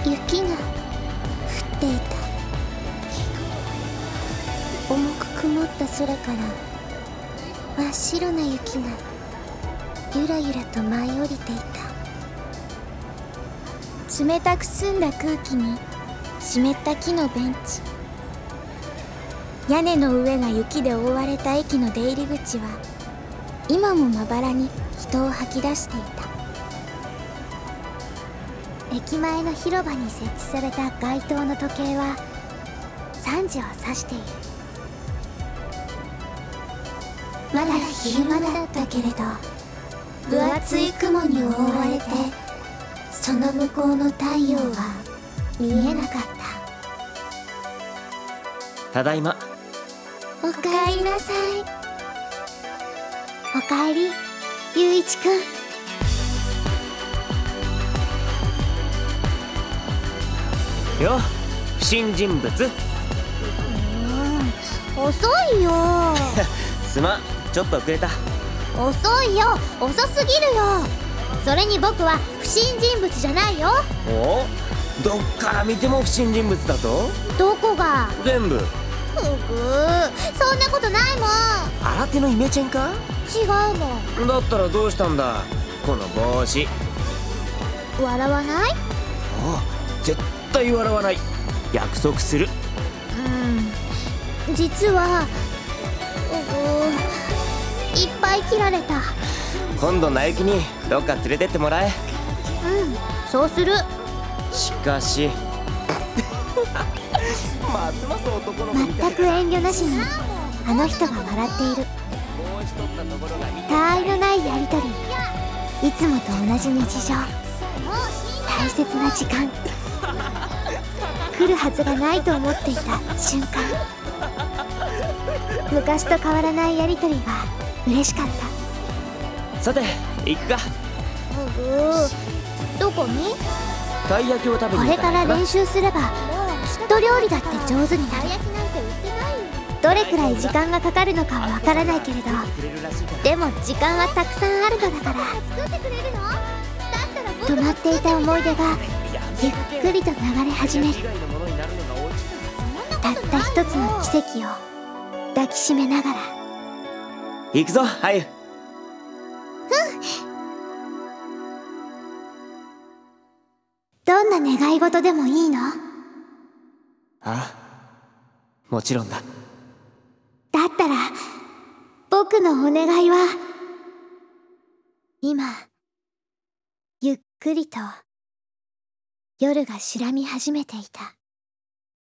雪が降っていた。重く曇った空から真っ白な雪がゆらゆらと舞い降りていた。 冷たく澄んだ空気に湿った木のベンチ、屋根の上が雪で覆われた駅の出入り口は今もまばらに人を吐き出していた。 駅前の広場に設置された街灯の時計は3時を指している。まだ昼間だったけれど、分厚い雲に覆われてその向こうの太陽は見えなかった。 ただいま。 おかえりなさい。おかえり、ゆういちくん。 よ、不審人物。 遅いよすまん、ちょっと遅れた。 遅いよ、遅すぎるよ。それに僕は不審人物じゃないよ。 お、どっから見ても不審人物だぞ。 どこが？ 全部。 ふぐー、そんなことないもん。 新手のイメチェンか？ 違うもん。 だったらどうしたんだ、この帽子。 笑わない？ 絶対笑わない、約束する。 実は、いっぱい切られた。 今度ナユキにどっか連れてってもらえ。 そうする。 しかしますます男の子みたい。 全く遠慮なしにあの人が笑っている。他愛のないやりとり、いつもと同じ日常、大切な時間、来るはずがないと思っていた瞬間、昔と変わらないやりとりが嬉しかった。 さて行くか。 どこに？ たい焼きを食べこに行かないかな。 れから練習すればきっと料理だって上手になる。どれくらい時間がかかるのかはわからないけれど、でも時間はたくさんあるのだから、止まっていた思い出がゆっくりと流れ始める。たった一つの奇跡を抱きしめながら。 行くぞ、ハユ。 どんな願い事でもいいの？ ああ、もちろんだ。 だったら僕のお願いは、今ゆっくりと夜が白み始めていた。